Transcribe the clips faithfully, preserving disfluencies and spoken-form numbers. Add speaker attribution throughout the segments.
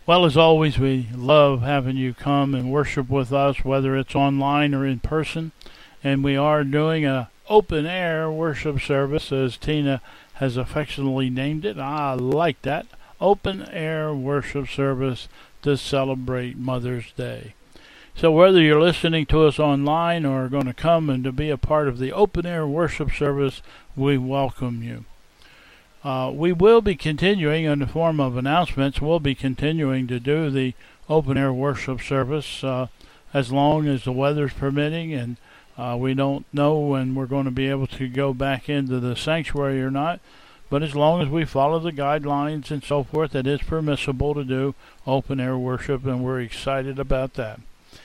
Speaker 1: Well, as always, we love having you come and worship with us, whether it's online or in person. And we are doing a open air worship service, as Tina has affectionately named it. I like that. Open air worship service to celebrate Mother's Day. So whether you're listening to us online or are going to come and to be a part of the open air worship service, we welcome you. Uh, we will be continuing in the form of announcements. We'll be continuing to do the open air worship service uh, as long as the weather's permitting, and uh, we don't know when we're going to be able to go back into the sanctuary or not. But as long as we follow the guidelines and so forth, it is permissible to do open air worship, and we're excited about that.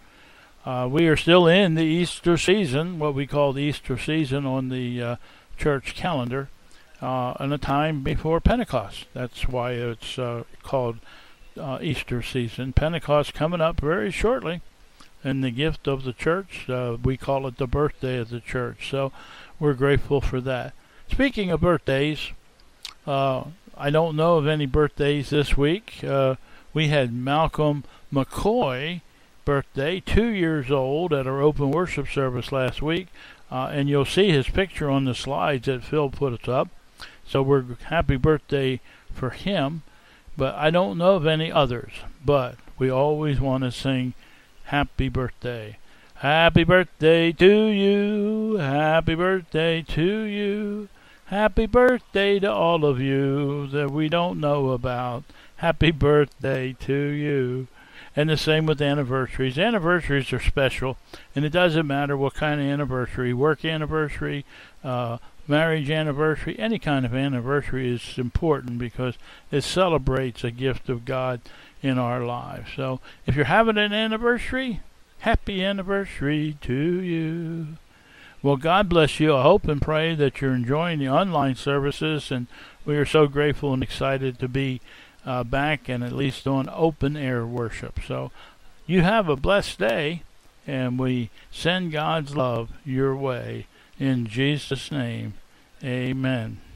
Speaker 1: Uh, we are still in the Easter season, what we call the Easter season on the uh, church calendar. Uh, and a time before Pentecost. That's why it's uh, called uh, Easter season. Pentecost coming up very shortly, and the gift of the church, uh, we call it the birthday of the church. So we're grateful for that. Speaking of birthdays, uh, I don't know of any birthdays this week. Uh, we had Malcolm McCoy birthday, two years old, at our open worship service last week, uh, and you'll see his picture on the slides that Phil put us up. So we're happy birthday for him, but I don't know of any others. But we always want to sing happy birthday. Happy birthday to you. Happy birthday to you. Happy birthday to all of you that we don't know about. Happy birthday to you. And the same with anniversaries. Anniversaries are special, and it doesn't matter what kind of anniversary, work anniversary, uh, marriage anniversary, any kind of anniversary is important because it celebrates a gift of God in our lives. So if you're having an anniversary, happy anniversary to you. Well, God bless you. I hope and pray that you're enjoying the online services, and we are so grateful and excited to be uh, back and at least on open air worship. So you have a blessed day, and we send God's love your way. In Jesus' name, amen.